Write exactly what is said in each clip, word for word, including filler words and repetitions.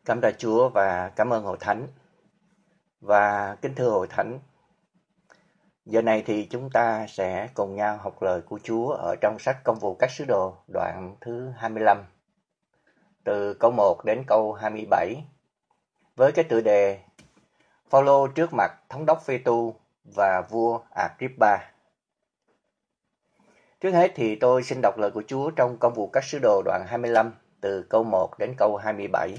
Cảm tạ Chúa và cảm ơn Hội Thánh. Và kính thưa Hội Thánh, giờ này thì chúng ta sẽ cùng nhau học lời của Chúa ở trong sách Công vụ các sứ đồ đoạn thứ hai mươi lăm, từ câu một đến câu hai mươi bảy, với cái tựa đề Phaolô trước mặt thống đốc Phê-tu và vua Agrippa. Trước hết thì tôi xin đọc lời của Chúa trong Công vụ các sứ đồ đoạn hai mươi lăm, từ câu một đến câu hai mươi bảy.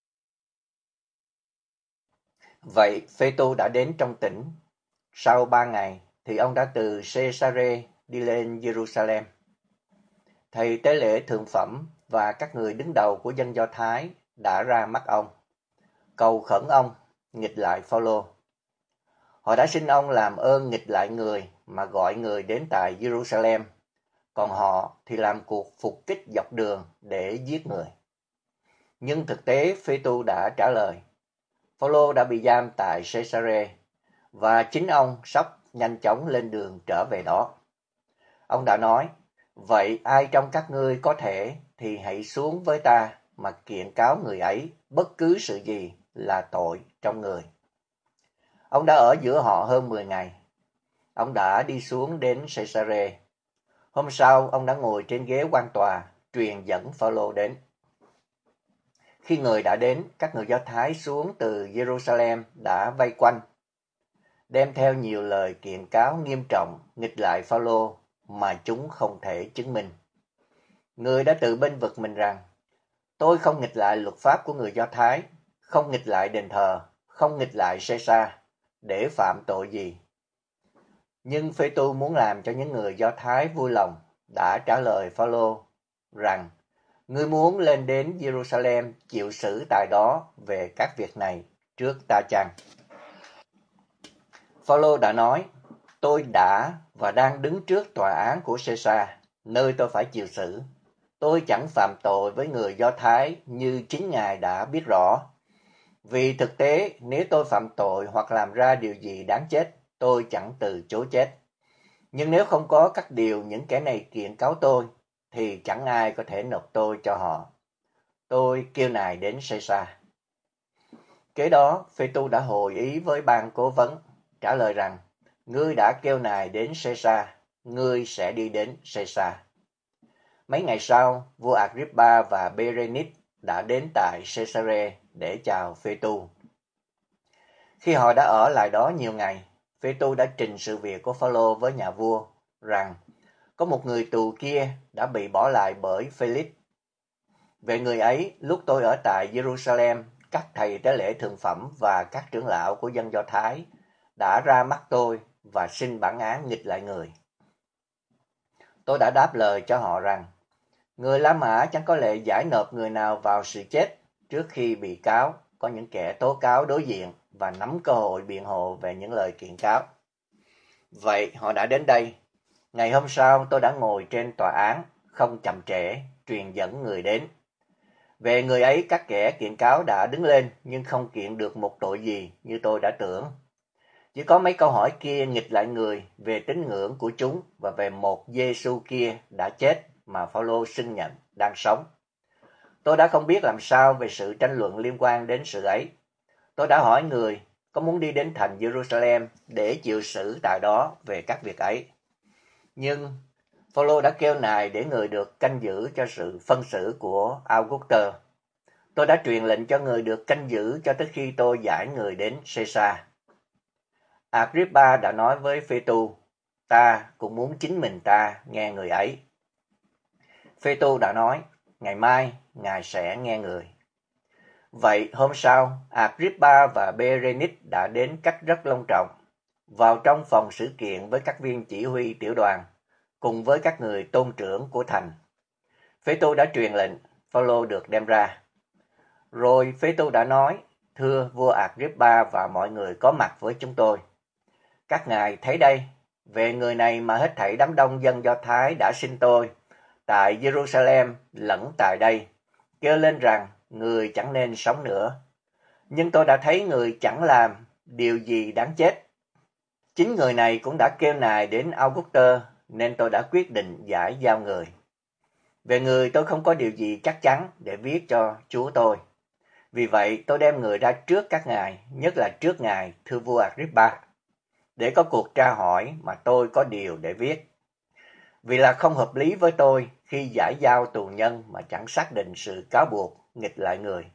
Vậy Phê-tu đã đến trong tỉnh. Sau ba ngày thì ông đã từ Caesarea đi lên Jerusalem. Thầy tế lễ thượng phẩm và các người đứng đầu của dân Do Thái đã ra mắt ông, cầu khẩn ông nghịch lại Phaolô. Họ đã xin ông làm ơn nghịch lại người mà gọi người đến tại Jerusalem, còn họ thì làm cuộc phục kích dọc đường để giết người. Nhưng thực tế Phê-tu đã trả lời, Phaolô đã bị giam tại Caesarea và chính ông sắp nhanh chóng lên đường trở về đó. Ông đã nói, vậy ai trong các ngươi có thể thì hãy xuống với ta mà kiện cáo người ấy bất cứ sự gì là tội trong người. Ông đã ở giữa họ hơn mười ngày. Ông đã đi xuống đến Caesarea. Hôm sau, ông đã ngồi trên ghế quan tòa, truyền dẫn Phaolô đến. Khi người đã đến, các người Do Thái xuống từ Jerusalem đã vây quanh, đem theo nhiều lời kiện cáo nghiêm trọng nghịch lại Phaolô mà chúng không thể chứng minh. Người đã tự bênh vực mình rằng, tôi không nghịch lại luật pháp của người Do Thái, không nghịch lại đền thờ, không nghịch lại Caesar, để phạm tội gì. Nhưng Phê-tu muốn làm cho những người Do Thái vui lòng, đã trả lời Phaolô rằng, ngươi muốn lên đến Jerusalem chịu xử tại đó về các việc này trước ta chăng? Phaolô đã nói, tôi đã và đang đứng trước tòa án của Caesar, nơi tôi phải chịu xử. Tôi chẳng phạm tội với người Do Thái như chính Ngài đã biết rõ. Vì thực tế, nếu tôi phạm tội hoặc làm ra điều gì đáng chết, tôi chẳng từ chối chết. Nhưng nếu không có các điều những kẻ này kiện cáo tôi, thì chẳng ai có thể nộp tôi cho họ. Tôi kêu nài đến Caesar. Kế đó, Phê-tu đã hồi ý với ban cố vấn, trả lời rằng, ngươi đã kêu nài đến Caesar, ngươi sẽ đi đến Caesar. Mấy ngày sau, vua Agrippa và Berenice đã đến tại Caesarea để chào Phê-tu. Khi họ đã ở lại đó nhiều ngày, Phê-tu đã trình sự việc của Phaolô với nhà vua rằng có một người tù kia đã bị bỏ lại bởi Felix. Về người ấy, lúc tôi ở tại Jerusalem, các thầy tế lễ thượng phẩm và các trưởng lão của dân Do Thái đã ra mắt tôi và xin bản án nghịch lại người. Tôi đã đáp lời cho họ rằng, người La Mã chẳng có lệ giải nộp người nào vào sự chết trước khi bị cáo có những kẻ tố cáo đối diện và nắm cơ hội biện hộ về những lời kiện cáo. Vậy họ đã đến đây. Ngày hôm sau tôi đã ngồi trên tòa án, không chậm trễ, truyền dẫn người đến. Về người ấy các kẻ kiện cáo đã đứng lên nhưng không kiện được một tội gì như tôi đã tưởng. Chỉ có mấy câu hỏi kia nghịch lại người về tín ngưỡng của chúng và về một Giê-xu kia đã chết mà Phaolô xưng nhận đang sống. Tôi đã không biết làm sao về sự tranh luận liên quan đến sự ấy. Tôi đã hỏi người có muốn đi đến thành Jerusalem để chịu xử tại đó về các việc ấy. Nhưng Phaolô đã kêu nài để người được canh giữ cho sự phân xử của Auguste. Tôi đã truyền lệnh cho người được canh giữ cho tới khi tôi giải người đến Caesar. Agrippa đã nói với Phê-tu, ta cũng muốn chính mình ta nghe người ấy. Phê-tu đã nói, ngày mai ngài sẽ nghe người. Vậy hôm sau, Agrippa và Berenice đã đến cách rất long trọng, vào trong phòng xử kiện với các viên chỉ huy tiểu đoàn, cùng với các người tôn trưởng của thành. Phê-tu đã truyền lệnh, Phaolô được đem ra. Rồi Phê-tu đã nói, thưa vua Agrippa và mọi người có mặt với chúng tôi. Các ngài thấy đây, về người này mà hết thảy đám đông dân Do Thái đã xin tôi, tại Jerusalem lẫn tại đây, kêu lên rằng người chẳng nên sống nữa. Nhưng tôi đã thấy người chẳng làm điều gì đáng chết. Chính người này cũng đã kêu nài đến Auguste, nên tôi đã quyết định giải giao người. Về người tôi không có điều gì chắc chắn để viết cho chúa tôi. Vì vậy tôi đem người ra trước các ngài, nhất là trước ngài thưa vua Agrippa, để có cuộc tra hỏi mà tôi có điều để viết. Vì là không hợp lý với tôi khi giải giao tù nhân mà chẳng xác định sự cáo buộc nghịch lại người.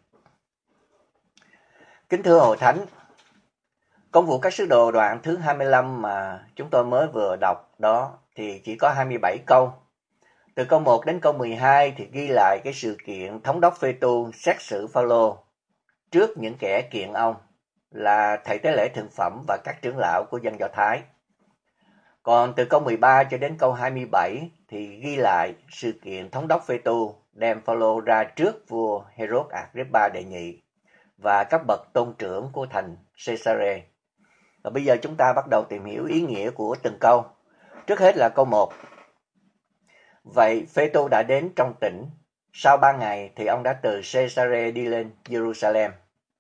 Kính thưa Hội Thánh, công vụ các sứ đồ đoạn thứ hai mươi lăm mà chúng tôi mới vừa đọc đó thì chỉ có hai mươi bảy câu. Từ câu một đến câu mười hai thì ghi lại cái sự kiện thống đốc Phê-tu xét xử Phao-lô trước những kẻ kiện ông là thầy tế lễ thượng phẩm và các trưởng lão của dân Do Thái. Còn từ câu mười ba cho đến câu hai mươi bảy thì ghi lại sự kiện thống đốc Phê-tu đem Phao-lô ra trước vua Hê-rốt Agrippa đệ nhị và các bậc tôn trưởng của thành Caesarea. Và bây giờ chúng ta bắt đầu tìm hiểu ý nghĩa của từng câu. Trước hết là câu một. Vậy Phê-tu đã đến trong tỉnh. Sau ba ngày thì ông đã từ Caesarea đi lên Jerusalem.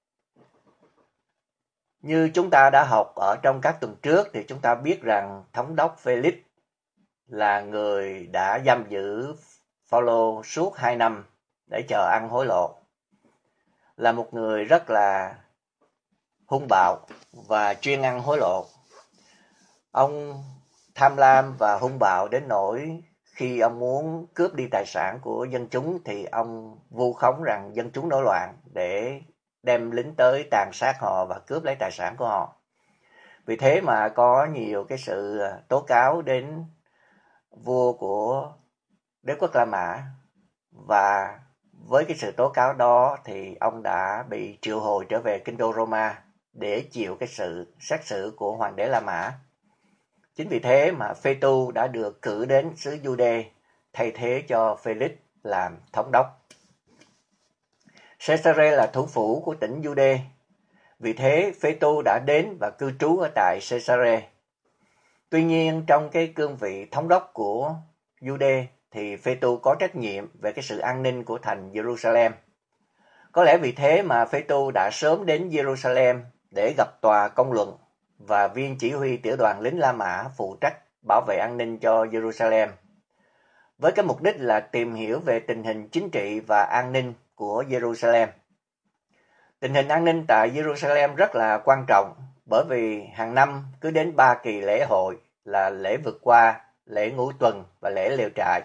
Như chúng ta đã học ở trong các tuần trước thì chúng ta biết rằng thống đốc Felix là người đã giam giữ Phao-lô suốt hai năm để chờ ăn hối lộ. Là một người rất là hung bạo và chuyên ăn hối lộ. Ông tham lam và hung bạo đến nỗi khi ông muốn cướp đi tài sản của dân chúng thì ông vu khống rằng dân chúng nổi loạn để đem lính tới tàn sát họ và cướp lấy tài sản của họ. Vì thế mà có nhiều cái sự tố cáo đến vua của đế quốc La Mã, và với cái sự tố cáo đó thì ông đã bị triệu hồi trở về kinh đô Roma để chịu cái sự xét xử của hoàng đế La Mã. Chính vì thế mà Phê-tu đã được cử đến xứ Giu-đê thay thế cho Felix làm thống đốc. Caesarea là thủ phủ của tỉnh Giu-đê. Vì thế Phê-tu đã đến và cư trú ở tại Caesarea. Tuy nhiên trong cái cương vị thống đốc của Giu-đê thì Phê-tu có trách nhiệm về cái sự an ninh của thành Jerusalem. Có lẽ vì thế mà Phê-tu đã sớm đến Jerusalem để gặp tòa công luận và viên chỉ huy tiểu đoàn lính La Mã phụ trách bảo vệ an ninh cho Jerusalem, với cái mục đích là tìm hiểu về tình hình chính trị và an ninh của Jerusalem. Tình hình an ninh tại Jerusalem rất là quan trọng, bởi vì hàng năm cứ đến ba kỳ lễ hội là lễ vượt qua, lễ ngũ tuần và lễ lều trại,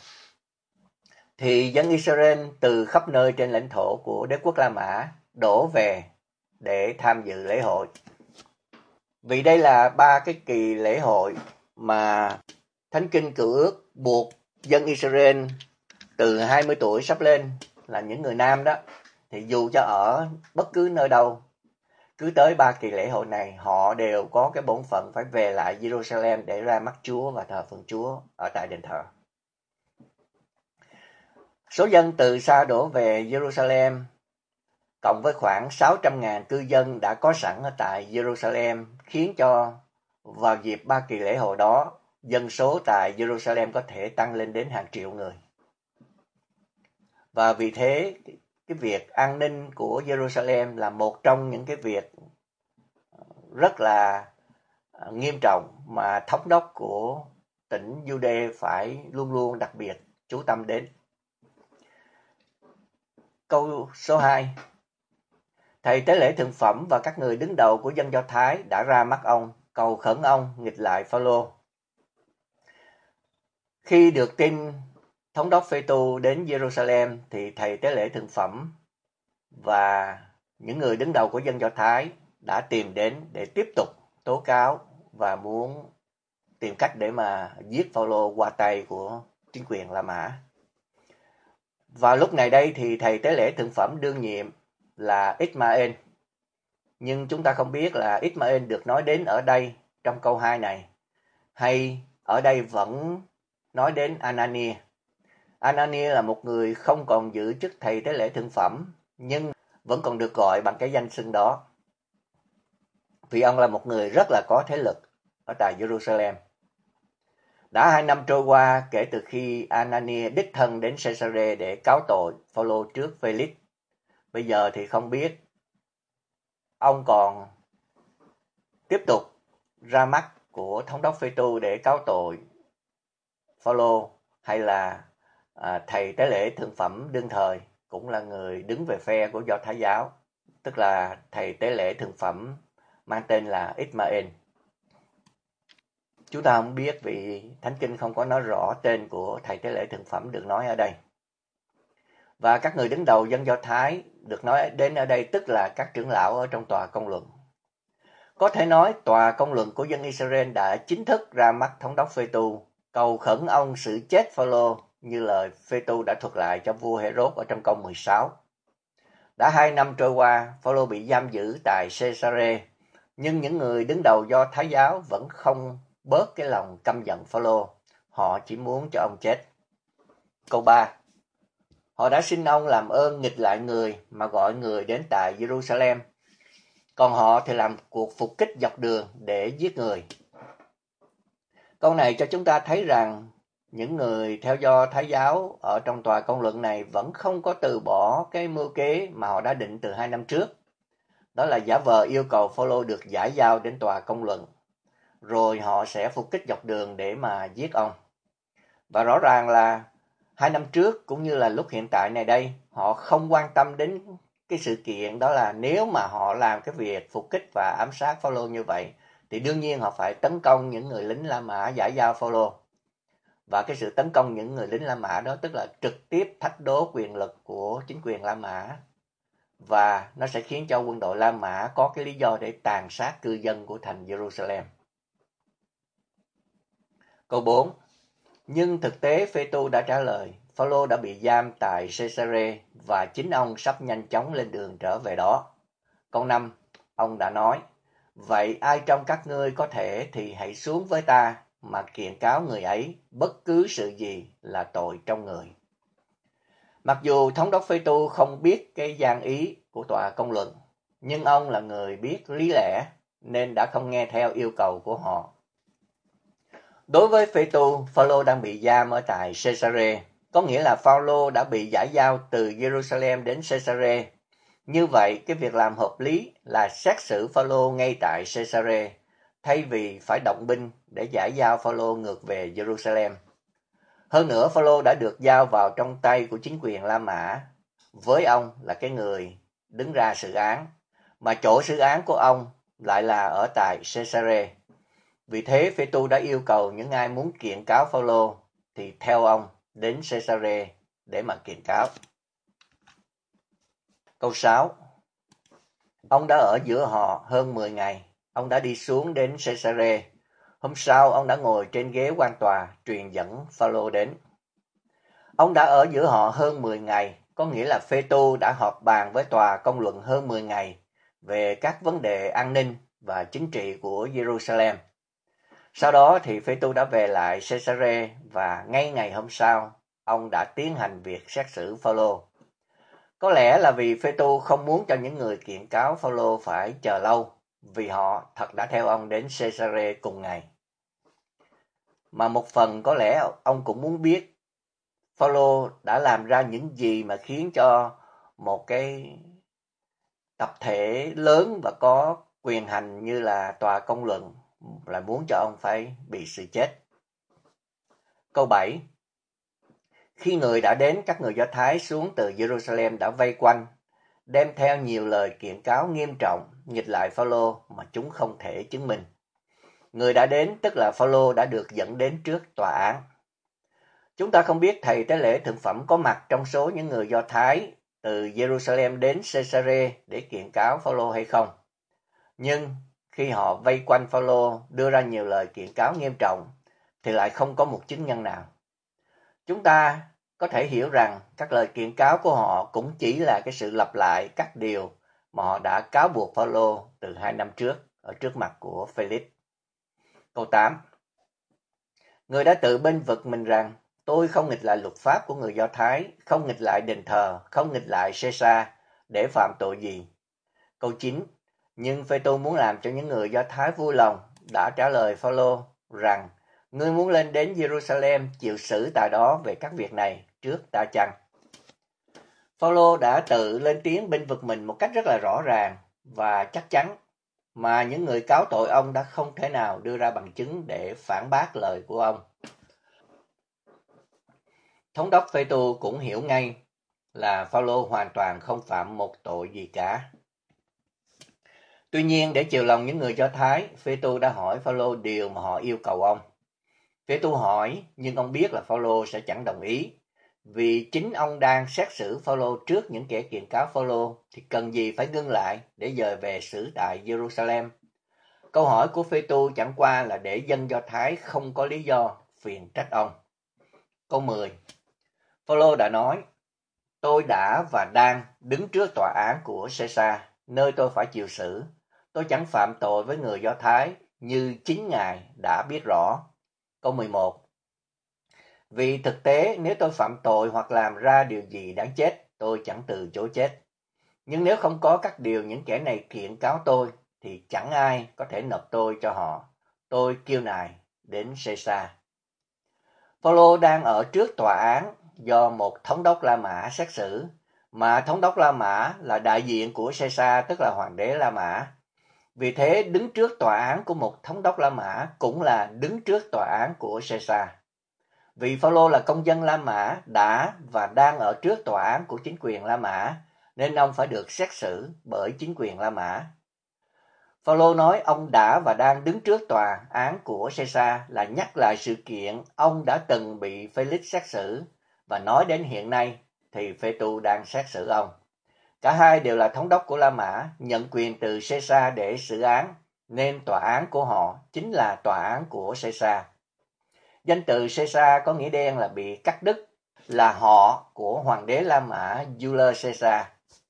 thì dân Israel từ khắp nơi trên lãnh thổ của đế quốc La Mã đổ về để tham dự lễ hội. Vì đây là ba cái kỳ lễ hội mà Thánh Kinh Cựu Ước buộc dân Israel từ hai mươi tuổi sắp lên, là những người nam đó, thì dù cho ở bất cứ nơi đâu, cứ tới ba kỳ lễ hội này họ đều có cái bổn phận phải về lại Jerusalem để ra mắt Chúa và thờ phượng Chúa ở tại đền thờ. Số dân từ xa đổ về Jerusalem cộng với khoảng sáu trăm nghìn cư dân đã có sẵn ở tại Jerusalem khiến cho vào dịp ba kỳ lễ hội đó, dân số tại Jerusalem có thể tăng lên đến hàng triệu người. Và vì thế cái việc an ninh của Jerusalem là một trong những cái việc rất là nghiêm trọng mà thống đốc của tỉnh Giu-đê phải luôn luôn đặc biệt chú tâm đến. Câu số hai. Thầy tế lễ thượng phẩm và các người đứng đầu của dân Do Thái đã ra mắt ông, cầu khẩn ông nghịch lại Phao-lô. Khi được tin thống đốc Phê-tu đến Jerusalem thì thầy tế lễ thượng phẩm và những người đứng đầu của dân Do Thái đã tìm đến để tiếp tục tố cáo và muốn tìm cách để mà giết Phao-lô qua tay của chính quyền La Mã. Vào lúc này đây thì thầy tế lễ thượng phẩm đương nhiệm là Ismael. Nhưng chúng ta không biết là Ismael được nói đến ở đây trong câu hai này, hay ở đây vẫn nói đến Anania. Anania là một người không còn giữ chức thầy tế lễ thượng phẩm, nhưng vẫn còn được gọi bằng cái danh xưng đó, vì ông là một người rất là có thế lực ở tại Jerusalem. Đã hai năm trôi qua kể từ khi Anania đích thân đến Caesarea để cáo tội Phao-lô trước Felix. Bây giờ thì không biết ông còn tiếp tục ra mắt của thống đốc Phê-tu để cáo tội Phao-lô, hay là à, thầy tế lễ thượng phẩm đương thời cũng là người đứng về phe của Do Thái giáo, tức là thầy tế lễ thượng phẩm mang tên là Ismael. Chúng ta không biết vì Thánh Kinh không có nói rõ tên của thầy tế lễ thượng phẩm được nói ở đây. Và các người đứng đầu dân Do Thái được nói đến ở đây tức là các trưởng lão ở trong tòa công luận. Có thể nói tòa công luận của dân Israel đã chính thức ra mắt thống đốc Phê-tu, cầu khẩn ông xử chết Phao-lô như lời Phê-tu đã thuật lại cho vua Hê-rốt ở trong câu mười sáu. Đã hai năm trôi qua, Phao-lô bị giam giữ tại Xê-sa-rê, nhưng những người đứng đầu Do Thái giáo vẫn không bớt cái lòng căm giận Phao-lô. Họ chỉ muốn cho ông chết. Câu ba. Họ đã xin ông làm ơn nghịch lại người mà gọi người đến tại Jerusalem. Còn họ thì làm cuộc phục kích dọc đường để giết người. Câu này cho chúng ta thấy rằng những người theo Do Thái giáo ở trong tòa công luận này vẫn không có từ bỏ cái mưu kế mà họ đã định từ hai năm trước. Đó là giả vờ yêu cầu Phao-lô được giải giao đến tòa công luận. Rồi họ sẽ phục kích dọc đường để mà giết ông. Và rõ ràng là hai năm trước cũng như là lúc hiện tại này đây, họ không quan tâm đến cái sự kiện đó là nếu mà họ làm cái việc phục kích và ám sát Phao-lô như vậy, thì đương nhiên họ phải tấn công những người lính La Mã giải giao Phao-lô. Và cái sự tấn công những người lính La Mã đó tức là trực tiếp thách đố quyền lực của chính quyền La Mã. Và nó sẽ khiến cho quân đội La Mã có cái lý do để tàn sát cư dân của thành Jerusalem. Câu bốn. Nhưng thực tế Phê-tu đã trả lời, Phao-lô đã bị giam tại Xê-sa-rê và chính ông sắp nhanh chóng lên đường trở về đó. Câu năm. Ông đã nói, vậy ai trong các ngươi có thể thì hãy xuống với ta mà kiện cáo người ấy bất cứ sự gì là tội trong người. Mặc dù thống đốc Phê-tu không biết cái gian ý của tòa công luận, nhưng ông là người biết lý lẽ nên đã không nghe theo yêu cầu của họ. Đối với Phê-tu, Phao-lô đang bị giam ở tại Xê-sa-rê, có nghĩa là Phao-lô đã bị giải giao từ Jerusalem đến Xê-sa-rê. Như vậy, cái việc làm hợp lý là xét xử Phao-lô ngay tại Xê-sa-rê, thay vì phải động binh để giải giao Phao-lô ngược về Jerusalem. Hơn nữa, Phao-lô đã được giao vào trong tay của chính quyền La Mã, với ông là cái người đứng ra xử án, mà chỗ xử án của ông lại là ở tại Xê-sa-rê. Vì thế, Phê-tu đã yêu cầu những ai muốn kiện cáo Phao-lô thì theo ông đến Xê-sa-rê để mà kiện cáo. Câu sáu. Ông đã ở giữa họ hơn mười ngày. Ông đã đi xuống đến Xê-sa-rê. Hôm sau, ông đã ngồi trên ghế quan tòa truyền dẫn Phao-lô đến. Ông đã ở giữa họ hơn mười ngày, có nghĩa là Phê-tu đã họp bàn với tòa công luận hơn mười ngày về các vấn đề an ninh và chính trị của Jerusalem. Sau đó thì Phê-tu đã về lại Xê-sa-rê và ngay ngày hôm sau, ông đã tiến hành việc xét xử Phao-lô. Có lẽ là vì Phê-tu không muốn cho những người kiện cáo Phao-lô phải chờ lâu, vì họ thật đã theo ông đến Xê-sa-rê cùng ngày. Mà một phần có lẽ ông cũng muốn biết Phao-lô đã làm ra những gì mà khiến cho một cái tập thể lớn và có quyền hành như là tòa công luận là muốn cho ông phải bị xử chết. Câu bảy. Khi người đã đến, các người Do Thái xuống từ Jerusalem đã vây quanh, đem theo nhiều lời kiện cáo nghiêm trọng nghịch lại Phao-lô mà chúng không thể chứng minh. Người đã đến tức là Phao-lô đã được dẫn đến trước tòa án. Chúng ta không biết thầy tế lễ thượng phẩm có mặt trong số những người Do Thái từ Jerusalem đến Xê-sa-rê để kiện cáo Phao-lô hay không. Nhưng khi họ vây quanh Phao-lô đưa ra nhiều lời kiện cáo nghiêm trọng thì lại không có một chứng nhân nào. Chúng ta có thể hiểu rằng các lời kiện cáo của họ cũng chỉ là cái sự lặp lại các điều mà họ đã cáo buộc Phao-lô từ hai năm trước ở trước mặt của Phê-lix. Câu tám. Người đã tự bênh vực mình rằng tôi không nghịch lại luật pháp của người Do Thái, không nghịch lại đền thờ, không nghịch lại Xê-sa để phạm tội gì. Câu chín. Nhưng Phê-tu muốn làm cho những người Do Thái vui lòng đã trả lời Phao-lô rằng ngươi muốn lên đến Jerusalem chịu xử tại đó về các việc này trước ta chăng? Phao-lô đã tự lên tiếng bênh vực mình một cách rất là rõ ràng và chắc chắn mà những người cáo tội ông đã không thể nào đưa ra bằng chứng để phản bác lời của ông. Thống đốc Phê-tu cũng hiểu ngay là Phaolô hoàn toàn không phạm một tội gì cả. Tuy nhiên, để chiều lòng những người Do Thái, Phê-tu đã hỏi Phaolô điều mà họ yêu cầu ông. Phê-tu hỏi, nhưng ông biết là Phaolô sẽ chẳng đồng ý, vì chính ông đang xét xử Phaolô trước những kẻ kiện cáo Phaolô, thì cần gì phải ngưng lại để dời về xử tại Jerusalem. Câu hỏi của Phê-tu chẳng qua là để dân Do Thái không có lý do phiền trách ông. Câu mười. Phaolô đã nói, tôi đã và đang đứng trước tòa án của Caesar, nơi tôi phải chịu xử. Tôi chẳng phạm tội với người Do Thái, như chính Ngài đã biết rõ. Câu mười một. Vì thực tế, nếu tôi phạm tội hoặc làm ra điều gì đáng chết, tôi chẳng từ chối chết. Nhưng nếu không có các điều những kẻ này kiện cáo tôi, thì chẳng ai có thể nộp tôi cho họ. Tôi kêu nài đến Caesar. Phaolô đang ở trước tòa án do một thống đốc La Mã xét xử, mà thống đốc La Mã là đại diện của Caesar, tức là hoàng đế La Mã. Vì thế, đứng trước tòa án của một thống đốc La Mã cũng là đứng trước tòa án của Caesar. Vì Phaolô là công dân La Mã đã và đang ở trước tòa án của chính quyền La Mã, nên ông phải được xét xử bởi chính quyền La Mã. Phaolô nói ông đã và đang đứng trước tòa án của Caesar là nhắc lại sự kiện ông đã từng bị Felix xét xử, và nói đến hiện nay thì Phê-tu đang xét xử ông. Cả hai đều là thống đốc của La Mã, nhận quyền từ Caesar để xử án, nên tòa án của họ chính là tòa án của Caesar. Danh từ Caesar có nghĩa đen là bị cắt đứt, là họ của hoàng đế La Mã Julius Caesar.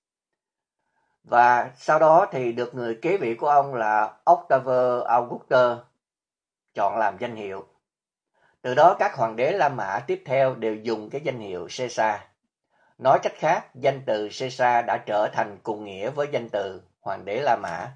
Và sau đó thì được người kế vị của ông là Octavius Augustus chọn làm danh hiệu. Từ đó các hoàng đế La Mã tiếp theo đều dùng cái danh hiệu Caesar. Nói cách khác, danh từ Caesar đã trở thành cùng nghĩa với danh từ hoàng đế La Mã.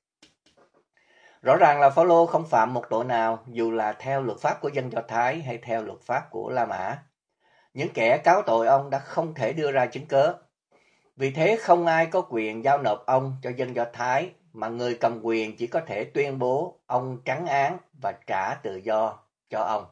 Rõ ràng là Phaolô không phạm một tội nào, dù là theo luật pháp của dân Do Thái hay theo luật pháp của La Mã. Những kẻ cáo tội ông đã không thể đưa ra chứng cớ. Vì thế không ai có quyền giao nộp ông cho dân Do Thái, mà người cầm quyền chỉ có thể tuyên bố ông trắng án và trả tự do cho ông.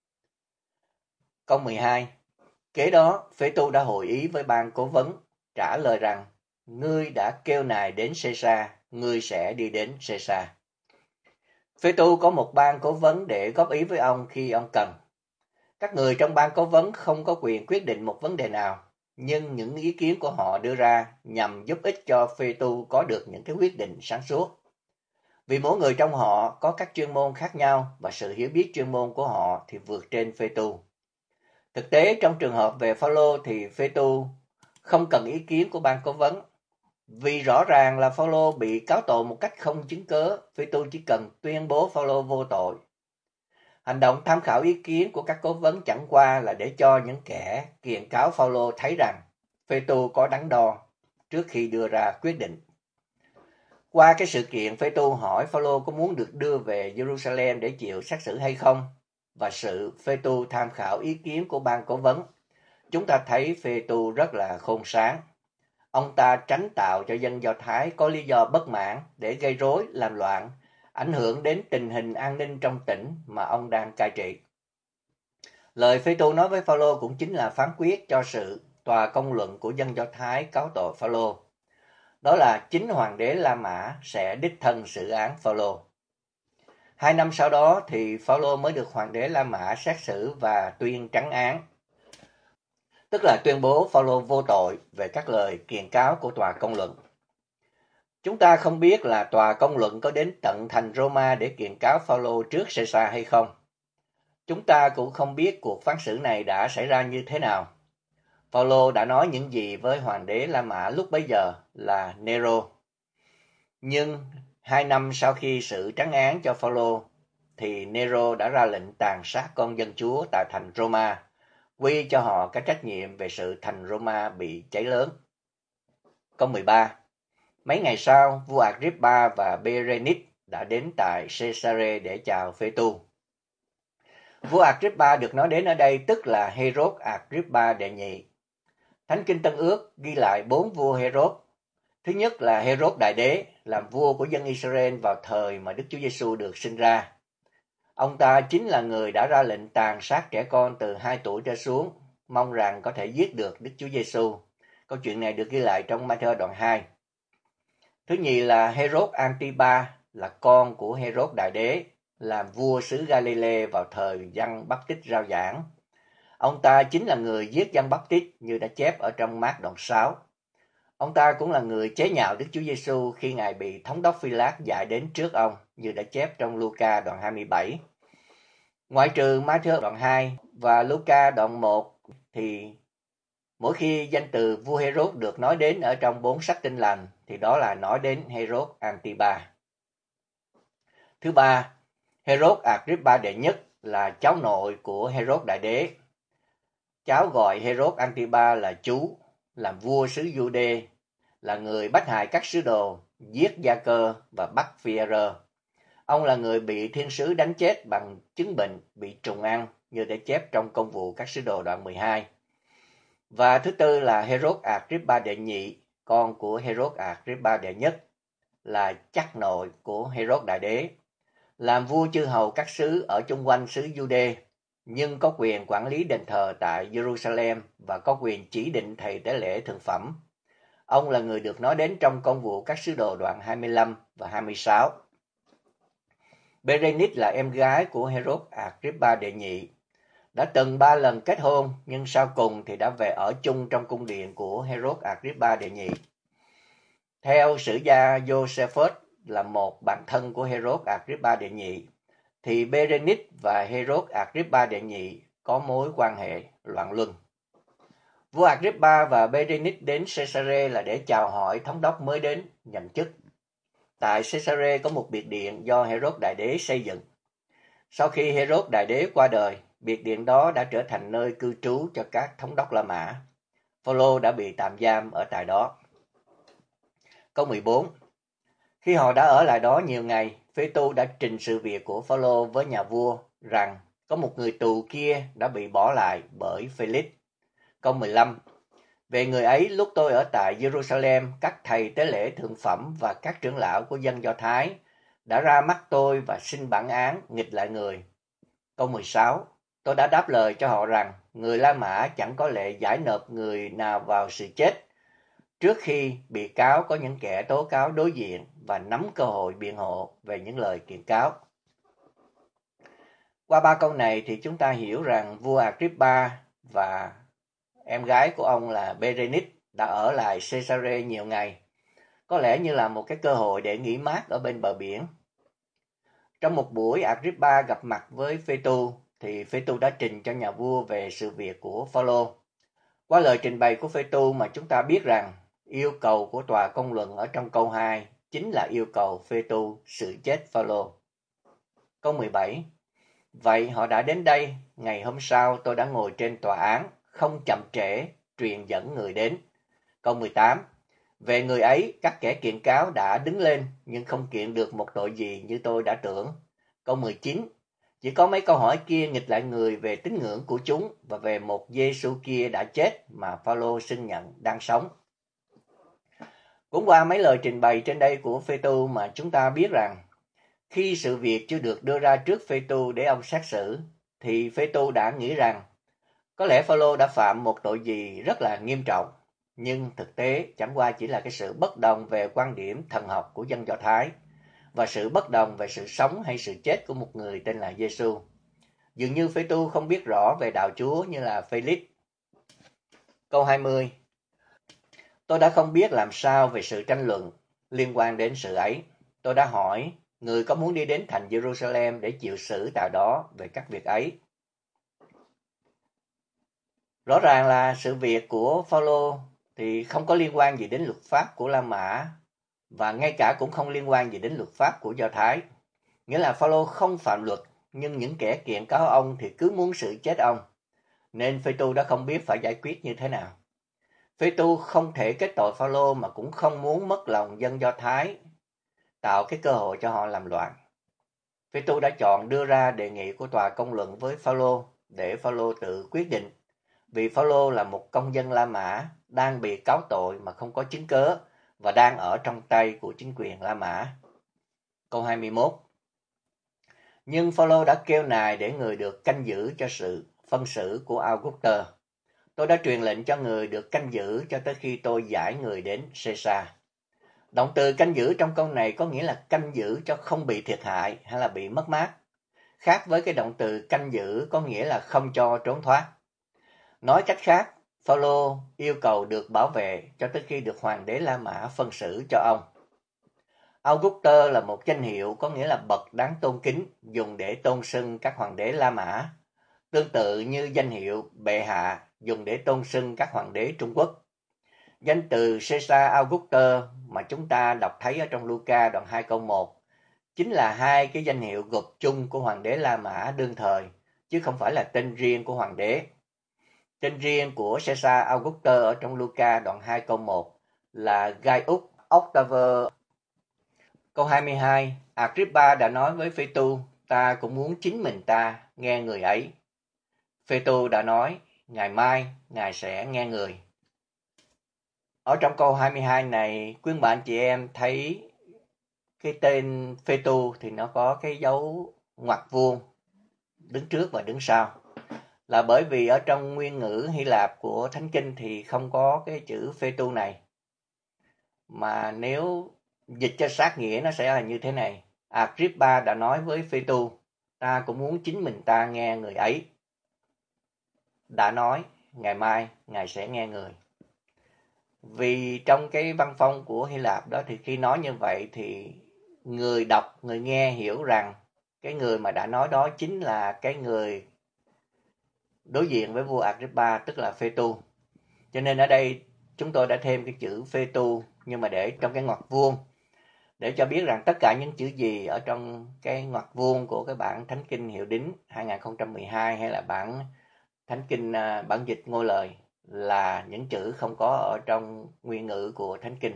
Câu mười hai. Kế đó, Phê-tu đã hội ý với ban cố vấn, trả lời rằng, ngươi đã kêu nài đến Caesar, ngươi sẽ đi đến Caesar. Phê-tu có một ban cố vấn để góp ý với ông khi ông cần. Các người trong ban cố vấn không có quyền quyết định một vấn đề nào, nhưng những ý kiến của họ đưa ra nhằm giúp ích cho Phê-tu có được những cái quyết định sáng suốt. Vì mỗi người trong họ có các chuyên môn khác nhau và sự hiểu biết chuyên môn của họ thì vượt trên Phê-tu. Thực tế, trong trường hợp về Phaolô thì Phê-tu không cần ý kiến của ban cố vấn. Vì rõ ràng là Phaolô bị cáo tội một cách không chứng cớ, Phê-tu chỉ cần tuyên bố Phaolô vô tội. Hành động tham khảo ý kiến của các cố vấn chẳng qua là để cho những kẻ kiện cáo Phaolô thấy rằng Phê-tu có đắn đo trước khi đưa ra quyết định. Qua cái sự kiện, Phê-tu hỏi Phaolô có muốn được đưa về Jerusalem để chịu xét xử hay không, và sự Phê-tu tham khảo ý kiến của ban cố vấn. Chúng ta thấy Phê-tu rất là khôn sáng. Ông ta tránh tạo cho dân Do Thái có lý do bất mãn để gây rối, làm loạn, ảnh hưởng đến tình hình an ninh trong tỉnh mà ông đang cai trị. Lời Phê-tu nói với Phaolô cũng chính là phán quyết cho sự tòa công luận của dân Do Thái cáo tội Phaolô. Đó là chính hoàng đế La Mã sẽ đích thân xử án Phaolô. Hai năm sau đó thì Phaolô mới được hoàng đế La Mã xét xử và tuyên trắng án, tức là tuyên bố Phaolô vô tội về các lời kiện cáo của tòa công luận. Chúng ta không biết là tòa công luận có đến tận thành Roma để kiện cáo Phaolô trước Caesar hay không. Chúng ta cũng không biết cuộc phán xử này đã xảy ra như thế nào. Phaolô đã nói những gì với hoàng đế La Mã lúc bấy giờ là Nero. Nhưng hai năm sau khi xử trắng án cho Phaolô thì Nero đã ra lệnh tàn sát con dân Chúa tại thành Roma, quy cho họ cái trách nhiệm về sự thành Roma bị cháy lớn. Câu mười ba. Mấy ngày sau, vua Agrippa và Berenice đã đến tại Caesarea để chào Phê-tu. Vua Agrippa được nói đến ở đây tức là Herod Agrippa đệ nhị. Thánh Kinh Tân Ước ghi lại bốn vua Herod. Thứ nhất là Herod Đại Đế, làm vua của dân Israel vào thời mà Đức Chúa Giêsu được sinh ra. Ông ta chính là người đã ra lệnh tàn sát trẻ con từ hai tuổi trở xuống, mong rằng có thể giết được Đức Chúa Giêsu. Câu chuyện này được ghi lại trong Ma-thi-ơ đoạn hai. Thứ nhì là Herod Antipa, là con của Herod Đại Đế, làm vua xứ Galilee vào thời Giăng Báp-tít rao giảng. Ông ta chính là người giết Giăng Báp-tít như đã chép ở trong Mác đoạn sáu. Ông ta cũng là người chế nhạo Đức Chúa Giêsu khi Ngài bị thống đốc Phi-lát giải đến trước ông như đã chép trong Luca đoạn hai mươi bảy. Ngoại trừ Ma-thi-ơ đoạn hai và Luca đoạn một thì mỗi khi danh từ vua Herod được nói đến ở trong bốn sách Tin lành thì đó là nói đến Herod Antipa. Thứ ba, Herod Agrippa đệ nhất là cháu nội của Herod Đại Đế. Cháu gọi Herod Antipa là chú, làm vua xứ Giu-đê, là người bắt hại các sứ đồ, giết Gia-cơ và bắt Phi-e-rơ. Ông là người bị thiên sứ đánh chết bằng chứng bệnh bị trùng ăn như đã chép trong Công vụ các sứ đồ đoạn mười hai. Và thứ tư là Herod Agrippa đệ nhị, con của Herod Agrippa đệ nhất, là chắc nội của Herod Đại Đế, làm vua chư hầu các xứ ở chung quanh xứ Giu-đê, nhưng có quyền quản lý đền thờ tại Jerusalem và có quyền chỉ định thầy tế lễ thượng phẩm. Ông là người được nói đến trong Công vụ các sứ đồ đoạn hai mươi lăm và hai mươi sáu. Berenice là em gái của Herod Agrippa đệ nhị, đã từng ba lần kết hôn nhưng sau cùng thì đã về ở chung trong cung điện của Herod Agrippa đệ nhị. Theo sử gia Josephus là một bạn thân của Herod Agrippa đệ nhị, thì Berenice và Herod Agrippa đệ nhị có mối quan hệ loạn luân. Vua Agrippa và Berenice đến Caesarea là để chào hỏi thống đốc mới đến nhậm chức. Tại Caesarea có một biệt điện do Herod Đại Đế xây dựng. Sau khi Herod Đại Đế qua đời, biệt điện đó đã trở thành nơi cư trú cho các thống đốc La Mã. Phao-lô đã bị tạm giam ở tại đó. Câu mười bốn. Khi họ đã ở lại đó nhiều ngày, Phê-tu đã trình sự việc của Phao-lô với nhà vua rằng có một người tù kia đã bị bỏ lại bởi Phê-lix. Câu mười lăm. Về người ấy, lúc tôi ở tại Jerusalem, các thầy tế lễ thượng phẩm và các trưởng lão của dân Do Thái đã ra mắt tôi và xin bản án nghịch lại người. Câu mười sáu. Tôi đã đáp lời cho họ rằng người La Mã chẳng có lệ giải nộp người nào vào sự chết trước khi bị cáo có những kẻ tố cáo đối diện và nắm cơ hội biện hộ về những lời kiện cáo. Qua ba câu này thì chúng ta hiểu rằng vua Agrippa và em gái của ông là Berenice đã ở lại Caesarea nhiều ngày, có lẽ như là một cái cơ hội để nghỉ mát ở bên bờ biển. Trong một buổi Agrippa gặp mặt với Phê-tu thì Phê-tu đã trình cho nhà vua về sự việc của Phao-lô. Qua lời trình bày của Phê-tu mà chúng ta biết rằng yêu cầu của tòa công luận ở trong câu hai chính là yêu cầu Phê-tu xử chết Phao-lô. Câu mười bảy. Vậy họ đã đến đây, ngày hôm sau tôi đã ngồi trên tòa án, không chậm trễ, truyền dẫn người đến. Câu mười tám. Về người ấy, các kẻ kiện cáo đã đứng lên, nhưng không kiện được một tội gì như tôi đã tưởng. Câu mười chín. Chỉ có mấy câu hỏi kia nghịch lại người về tín ngưỡng của chúng và về một Giê-xu kia đã chết mà Phao-lô xưng nhận đang sống. Cũng qua mấy lời trình bày trên đây của Phê-tu mà chúng ta biết rằng khi sự việc chưa được đưa ra trước Phê-tu để ông xét xử, thì Phê-tu đã nghĩ rằng có lẽ Phao-lô đã phạm một tội gì rất là nghiêm trọng, nhưng thực tế chẳng qua chỉ là cái sự bất đồng về quan điểm thần học của dân Do Thái và sự bất đồng về sự sống hay sự chết của một người tên là Giê-xu. Dường như Phê-tu không biết rõ về đạo Chúa như là Phê-lix. Câu hai mươi. Tôi đã không biết làm sao về sự tranh luận liên quan đến sự ấy. Tôi đã hỏi người có muốn đi đến thành Jerusalem để chịu xử tại đó về các việc ấy. Rõ ràng là sự việc của Phao-lô thì không có liên quan gì đến luật pháp của La Mã và ngay cả cũng không liên quan gì đến luật pháp của Do Thái. Nghĩa là Phao-lô không phạm luật, nhưng những kẻ kiện cáo ông thì cứ muốn xử chết ông. Nên Phê-tu đã không biết phải giải quyết như thế nào. Phê-tu không thể kết tội Phao-lô mà cũng không muốn mất lòng dân Do Thái, tạo cái cơ hội cho họ làm loạn. Phê-tu đã chọn đưa ra đề nghị của tòa công luận với Phao-lô để Phao-lô tự quyết định. Vì Phao-lô là một công dân La Mã đang bị cáo tội mà không có chứng cớ và đang ở trong tay của chính quyền La Mã. Câu hai mươi mốt. Nhưng Phao-lô đã kêu nài để người được canh giữ cho sự phân xử của Auguste. Tôi đã truyền lệnh cho người được canh giữ cho tới khi tôi giải người đến Caesar. Động từ canh giữ trong câu này có nghĩa là canh giữ cho không bị thiệt hại hay là bị mất mát. Khác với cái động từ canh giữ có nghĩa là không cho trốn thoát. Nói cách khác, Phaolô yêu cầu được bảo vệ cho tới khi được hoàng đế La Mã phân xử cho ông. Augustus là một danh hiệu có nghĩa là bậc đáng tôn kính, dùng để tôn xưng các hoàng đế La Mã, tương tự như danh hiệu bệ hạ dùng để tôn xưng các hoàng đế Trung Quốc. Danh từ Caesar Augustus mà chúng ta đọc thấy ở trong Luca đoạn hai câu một chính là hai cái danh hiệu gộp chung của hoàng đế La Mã đương thời, chứ không phải là tên riêng của hoàng đế. Tên riêng của Caesar Augustus ở trong Luca đoạn hai câu một là Gaius Octavius. Câu hai mươi hai, Agrippa đã nói với Phê-tu, ta cũng muốn chính mình ta nghe người ấy. Phê-tu đã nói, ngày mai ngài sẽ nghe người. Ở trong câu hai mươi hai này, quý bạn chị em thấy cái tên Phê-tu thì nó có cái dấu ngoặc vuông đứng trước và đứng sau. Là bởi vì ở trong nguyên ngữ Hy Lạp của Thánh Kinh thì không có cái chữ Phê-tu này. Mà nếu dịch cho sát nghĩa nó sẽ là như thế này. Agrippa đã nói với Phê-tu, ta cũng muốn chính mình ta nghe người ấy. Đã nói, ngày mai ngài sẽ nghe người. Vì trong cái văn phong của Hy Lạp đó thì khi nói như vậy thì người đọc, người nghe hiểu rằng cái người mà đã nói đó chính là cái người đối diện với vua Agrippa, tức là Phê-tu. Cho nên ở đây chúng tôi đã thêm cái chữ Phê-tu nhưng mà để trong cái ngoặc vuông để cho biết rằng tất cả những chữ gì ở trong cái ngoặc vuông của cái bản Thánh Kinh Hiệu Đính hai không một hai hay là bản Thánh Kinh bản dịch Ngôi Lời là những chữ không có ở trong nguyên ngữ của Thánh Kinh.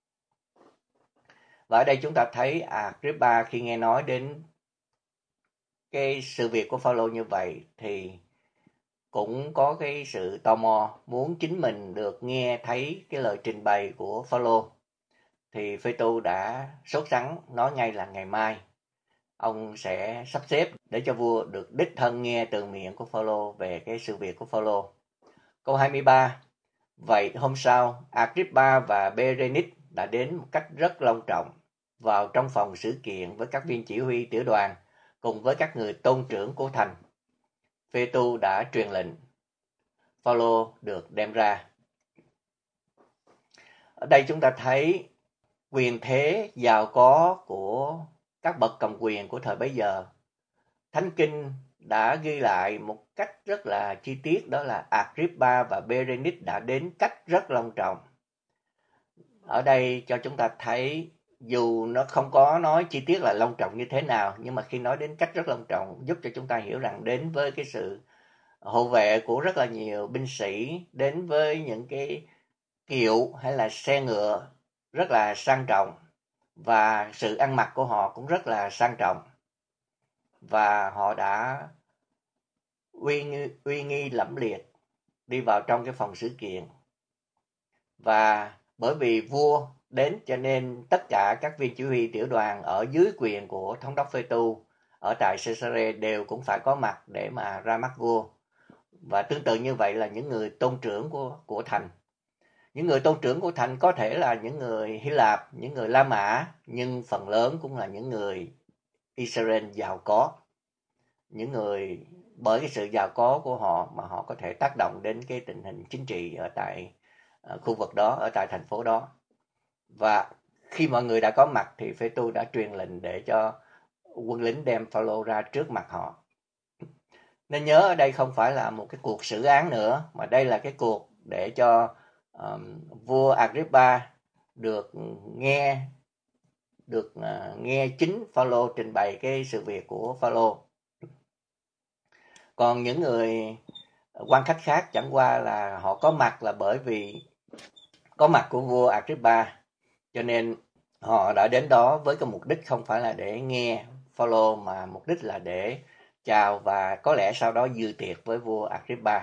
Và ở đây chúng ta thấy Agrippa khi nghe nói đến cái sự việc của Phaolô như vậy thì cũng có cái sự tò mò muốn chính mình được nghe thấy cái lời trình bày của Phaolô. Thì Phê-tu đã sốt sắng nói ngay là ngày mai ông sẽ sắp xếp để cho vua được đích thân nghe từ miệng của Phaolô về cái sự việc của Phaolô. Câu hai mươi ba. Vậy hôm sau, Agrippa và Berenice đã đến một cách rất long trọng vào trong phòng sự kiện với các viên chỉ huy tiểu đoàn cùng với các người tôn trưởng của thành. Phê-tu đã truyền lệnh. Phaolô được đem ra. Ở đây chúng ta thấy quyền thế giàu có của các bậc cầm quyền của thời bấy giờ. Thánh Kinh đã ghi lại một cách rất là chi tiết, đó là Agrippa và Berenice đã đến cách rất long trọng. Ở đây cho chúng ta thấy dù nó không có nói chi tiết là long trọng như thế nào, nhưng mà khi nói đến cách rất long trọng giúp cho chúng ta hiểu rằng đến với cái sự hộ vệ của rất là nhiều binh sĩ, đến với những cái kiệu hay là xe ngựa rất là sang trọng, và sự ăn mặc của họ cũng rất là sang trọng, và họ đã uy nghi, uy nghi lẫm liệt đi vào trong cái phòng sự kiện. Và bởi vì vua đến cho nên tất cả các viên chỉ huy tiểu đoàn ở dưới quyền của thống đốc Phê-tu ở tại Caesarea đều cũng phải có mặt để mà ra mắt vua. Và tương tự như vậy là những người tôn trưởng của, của thành. Những người tôn trưởng của thành có thể là những người Hy Lạp, những người La Mã, nhưng phần lớn cũng là những người Israel giàu có. Những người bởi cái sự giàu có của họ mà họ có thể tác động đến cái tình hình chính trị ở tại uh, khu vực đó, ở tại thành phố đó. Và khi mọi người đã có mặt thì Phê-tu đã truyền lệnh để cho quân lính đem Phaolô ra trước mặt họ. Nên nhớ ở đây không phải là một cái cuộc xử án nữa, mà đây là cái cuộc để cho um, vua Agrippa được nghe được uh, nghe chính Phaolô trình bày cái sự việc của Phaolô. Còn những người quan khách khác chẳng qua là họ có mặt là bởi vì có mặt của vua Agrippa, cho nên họ đã đến đó với cái mục đích không phải là để nghe Phaolô mà mục đích là để chào và có lẽ sau đó dự tiệc với vua Agrippa.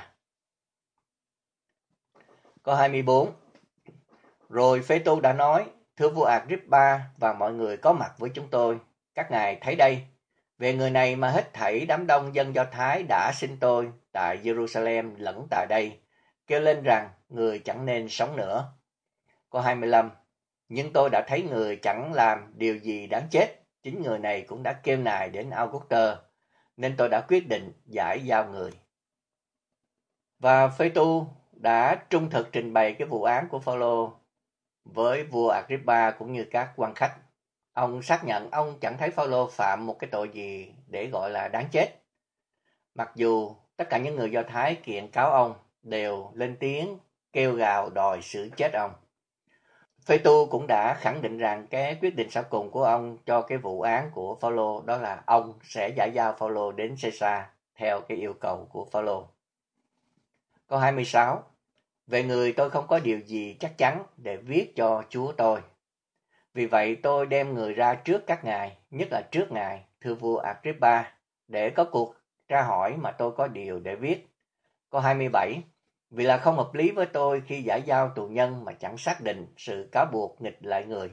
Câu hai mươi bốn. Rồi Phê-tu đã nói, thưa vua Agrippa và mọi người có mặt với chúng tôi, các ngài thấy đây, về người này mà hết thảy đám đông dân Do Thái đã xin tôi tại Jerusalem lẫn tại đây, kêu lên rằng người chẳng nên sống nữa. Câu hai mươi lăm. Nhưng tôi đã thấy người chẳng làm điều gì đáng chết. Chính người này cũng đã kêu nài đến Auguste, nên tôi đã quyết định giải giao người. Và Phê-tu đã trung thực trình bày cái vụ án của Phao-lô với vua Agrippa cũng như các quan khách. Ông xác nhận ông chẳng thấy Phao-lô phạm một cái tội gì để gọi là đáng chết. Mặc dù tất cả những người Do Thái kiện cáo ông đều lên tiếng kêu gào đòi xử chết ông. Phê-tu cũng đã khẳng định rằng cái quyết định sau cùng của ông cho cái vụ án của Phao-lô đó là ông sẽ giải giao Phao-lô đến Caesar theo cái yêu cầu của Phao-lô. Câu hai mươi sáu. Về người tôi không có điều gì chắc chắn để viết cho Chúa tôi. Vì vậy tôi đem người ra trước các ngài, nhất là trước ngài, thưa vua Agrippa, để có cuộc tra hỏi mà tôi có điều để viết. Câu hai mươi bảy. Vì là không hợp lý với tôi khi giải giao tù nhân mà chẳng xác định sự cáo buộc nghịch lại người.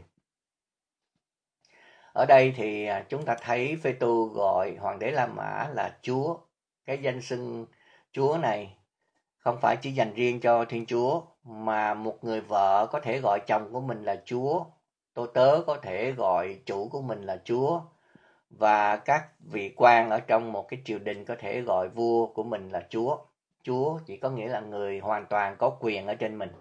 Ở đây thì chúng ta thấy Phê-tu gọi hoàng đế La Mã là Chúa. Cái danh xưng Chúa này không phải chỉ dành riêng cho Thiên Chúa, mà một người vợ có thể gọi chồng của mình là Chúa, tôi tớ có thể gọi chủ của mình là Chúa, và các vị quan ở trong một cái triều đình có thể gọi vua của mình là Chúa. Chúa chỉ có nghĩa là người hoàn toàn có quyền ở trên mình.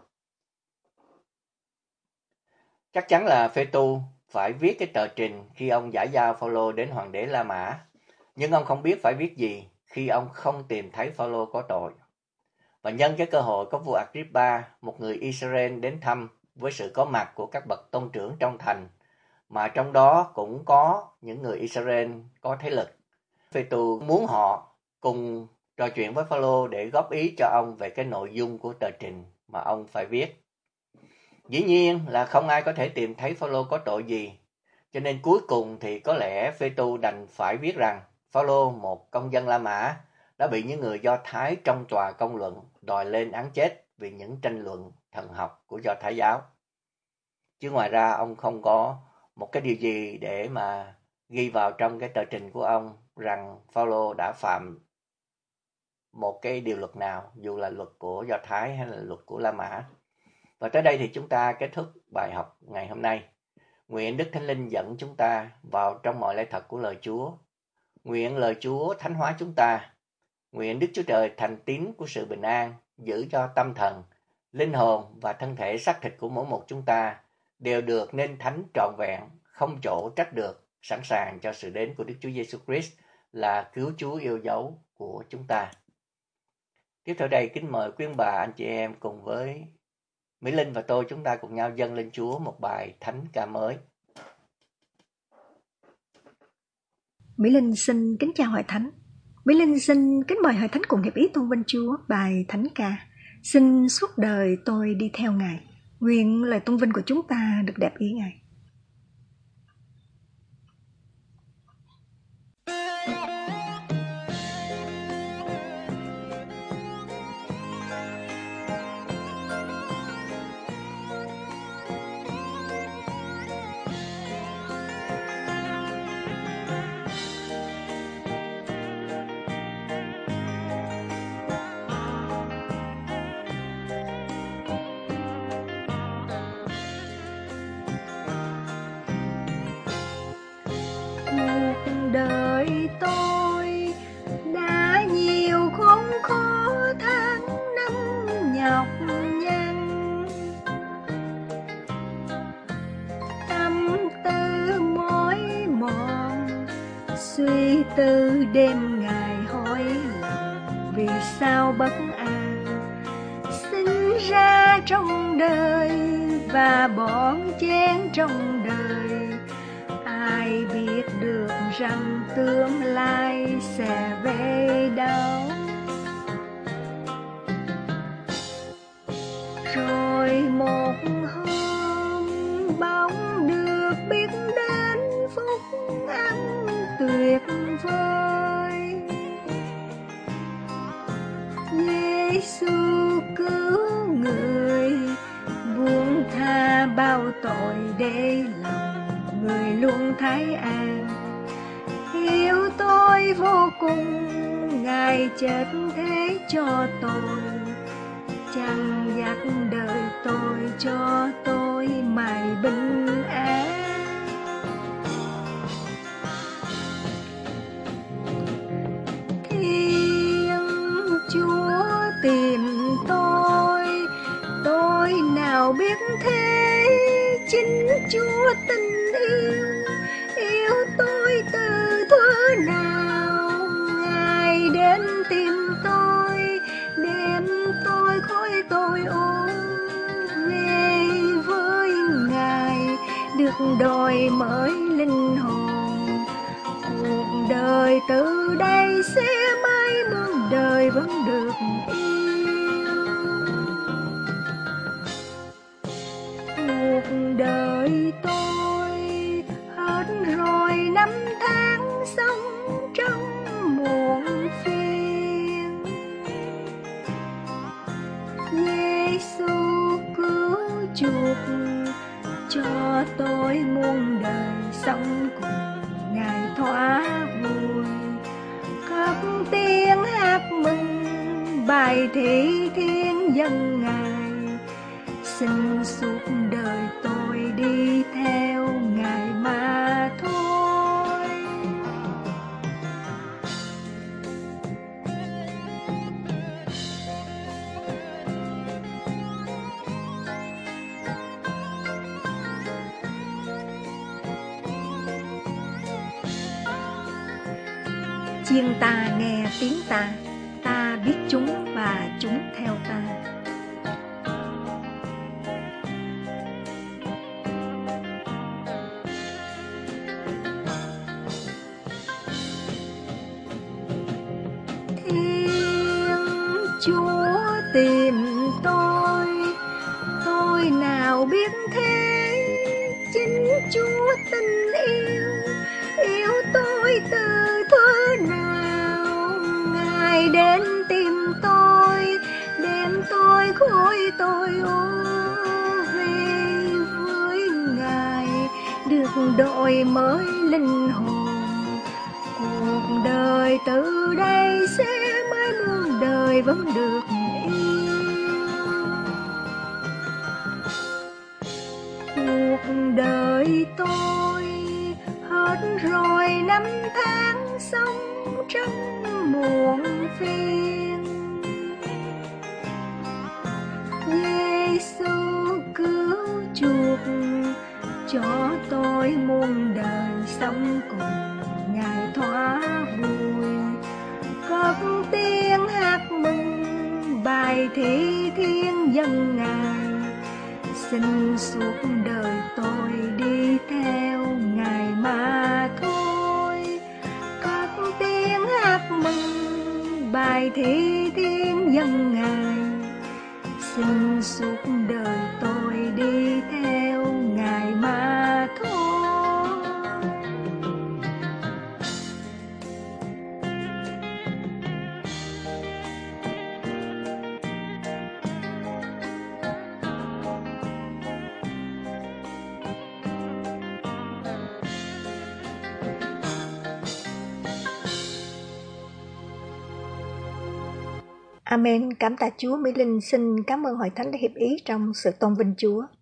Chắc chắn là Phê-tu phải viết cái tờ trình khi ông giải giao Phao-lô đến hoàng đế La Mã, nhưng ông không biết phải viết gì khi ông không tìm thấy Phao-lô có tội. Và nhân cái cơ hội có vua Agrippa, một người Israel đến thăm với sự có mặt của các bậc tôn trưởng trong thành, mà trong đó cũng có những người Israel có thế lực, Phê-tu muốn họ cùng trò chuyện với Phao-lô để góp ý cho ông về cái nội dung của tờ trình mà ông phải viết. Dĩ nhiên là không ai có thể tìm thấy Phao-lô có tội gì, cho nên cuối cùng thì có lẽ Phê-tu đành phải viết rằng Phao-lô, một công dân La Mã, đã bị những người Do Thái trong tòa công luận đòi lên án chết vì những tranh luận thần học của Do Thái giáo. Chứ ngoài ra ông không có một cái điều gì để mà ghi vào trong cái tờ trình của ông rằng Phao-lô đã phạm một cái điều luật nào, dù là luật của Do Thái hay là luật của La Mã. Và tới đây thì chúng ta kết thúc bài học ngày hôm nay. Nguyện Đức Thánh Linh dẫn chúng ta vào trong mọi lẽ thật của lời Chúa. Nguyện lời Chúa thánh hóa chúng ta. Nguyện Đức Chúa Trời thành tín của sự bình an giữ cho tâm thần, linh hồn và thân thể xác thịt của mỗi một chúng ta đều được nên thánh trọn vẹn, không chỗ trách được, sẵn sàng cho sự đến của Đức Chúa Giêsu Christ là cứu Chúa yêu dấu của chúng ta. Tiếp theo đây kính mời quý ông bà, anh chị em cùng với Mỹ Linh và tôi chúng ta cùng nhau dâng lên Chúa một bài thánh ca mới. Mỹ Linh xin kính chào Hội Thánh. Mỹ Linh xin kính mời Hội Thánh cùng hiệp ý tôn vinh Chúa bài thánh ca. Xin suốt đời tôi đi theo Ngài. Nguyện lời tôn vinh của chúng ta được đẹp ý Ngài. Đời tôi đã nhiều khốn khó tháng năm nhọc nhằn, tâm tư mỏi mòn, suy tư đêm ngày hỏi lòng vì sao bất an. Sinh ra trong đời và bỏ chén trong đời, ai biết được rằng tương lai sẽ về đâu. Rồi một hôm bỗng được biết đến phúc âm tuyệt vời, Giêsu cứu người, buông tha bao tội để lòng người luôn thái an. Yêu tôi vô cùng, Ngài chết thế cho tôi, chăn dắt đời tôi cho tôi mãi bình an. Thiên Chúa tìm tôi, tôi nào biết thế, chính Chúa tình yêu yêu tôi từ thuở nào. Ngài đến tìm tôi, đem tôi khỏi tội ô, về với Ngài được đổi mới linh hồn. Cuộc đời từ đây sẽ mãi muôn đời vẫn được yêu. Cuộc đời tôi hết rồi năm tháng sống trong muộn phiền. Giê-xu cứu chuộc cho tôi muôn đời sống cùng Ngài thỏa vui. Cất tiếng hát mừng, bài thị thiên dân Ngài, xin suốt đời tôi đi theo Ngài mà thôi. Chiên ta nghe tiếng ta, ta biết chúng và chúng theo ta. Thiên Chúa tìm tôi, tôi nào biết thế, chính Chúa tình yêu yêu tôi từ thuở nào. Ngài đến tìm tôi, đem tôi khỏi tội ô, về với Ngài được đổi mới linh hồn. Cuộc đời từ đây sẽ mãi muôn đời vẫn được yêu. Cuộc đời tôi hết rồi năm tháng sống trong muộn phiền. Giê-xu cứu chuộc cho tôi muôn đời sống cùng Ngài thỏa vui. Cất tiếng hát mừng, bài thị thiên dân Ngài, xin suốt đời tôi đi theo Ngài mà thôi. Cất tiếng hát mừng, bài thị thiên dân Ngài, xin suốt đời tôi đi theo Ngài mà thôi. Amen. Cảm tạ Chúa. Mỹ Linh xin cảm ơn Hội Thánh đã hiệp ý trong sự tôn vinh Chúa.